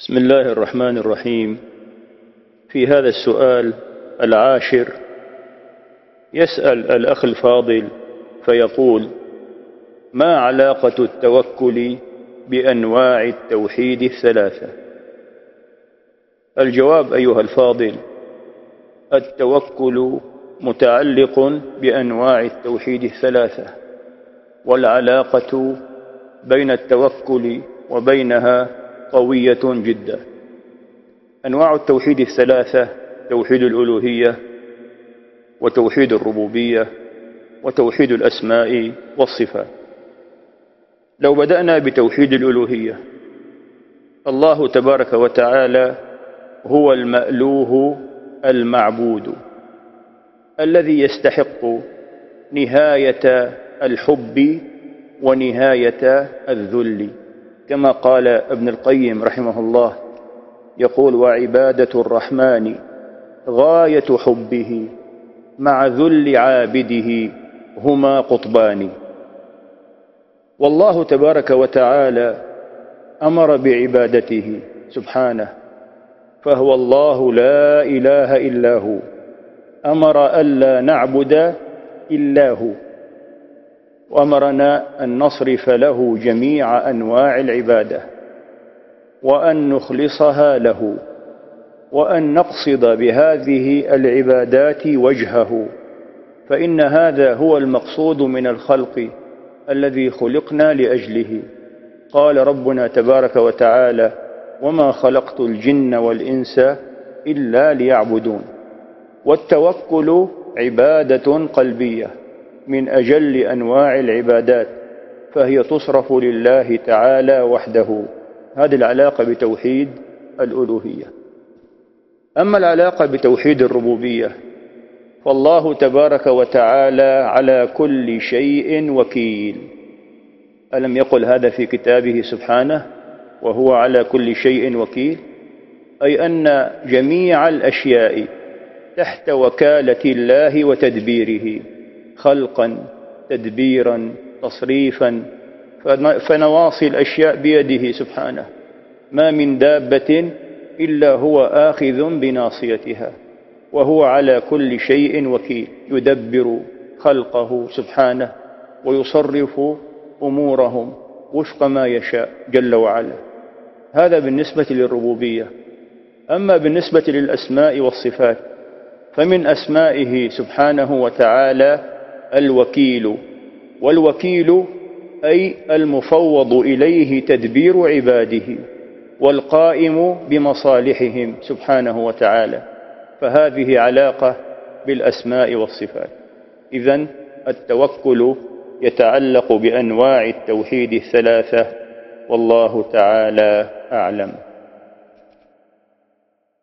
بسم الله الرحمن الرحيم. في هذا السؤال العاشر يسأل الأخ الفاضل فيقول: ما علاقة التوكل بأنواع التوحيد الثلاثة؟ الجواب أيها الفاضل: التوكل متعلق بأنواع التوحيد الثلاثة، والعلاقة بين التوكل وبينها قوية جدا. أنواع التوحيد الثلاثة: توحيد الألوهية، وتوحيد الربوبية، وتوحيد الأسماء والصفات. لو بدأنا بتوحيد الألوهية، الله تبارك وتعالى هو المألوه المعبود الذي يستحق نهاية الحب ونهاية الذل، كما قال ابن القيم رحمه الله، يقول: وعبادة الرحمن غاية حبه مع ذل عابده هما قطبان. والله تبارك وتعالى أمر بعبادته سبحانه، فهو الله لا إله إلا هو، أمر ألا نعبد إلا هو، وأمرنا أن نصرف له جميع أنواع العبادة، وأن نخلصها له، وأن نقصد بهذه العبادات وجهه، فإن هذا هو المقصود من الخلق الذي خلقنا لأجله. قال ربنا تبارك وتعالى: وما خلقت الجن والإنس إلا ليعبدون. والتوكل عبادة قلبية من أجل أنواع العبادات، فهي تصرف لله تعالى وحده. هذه العلاقة بتوحيد الألوهية. أما العلاقة بتوحيد الربوبية، فالله تبارك وتعالى على كل شيء وكيل. ألم يقل هذا في كتابه سبحانه: وهو على كل شيء وكيل؟ أي أن جميع الأشياء تحت وكالة الله وتدبيره، خلقا، تدبيرا، تصريفا، فنواصي الأشياء بيده سبحانه، ما من دابة إلا هو آخذ بناصيتها، وهو على كل شيء وكيل، يدبر خلقه سبحانه ويصرف أمورهم وفق ما يشاء جل وعلا. هذا بالنسبة للربوبية. أما بالنسبة للأسماء والصفات، فمن أسمائه سبحانه وتعالى الوكيل، والوكيل أي المفوض إليه تدبير عباده، والقائم بمصالحهم سبحانه وتعالى، فهذه علاقة بالأسماء والصفات. إذن التوكل يتعلق بأنواع التوحيد الثلاثة، والله تعالى أعلم.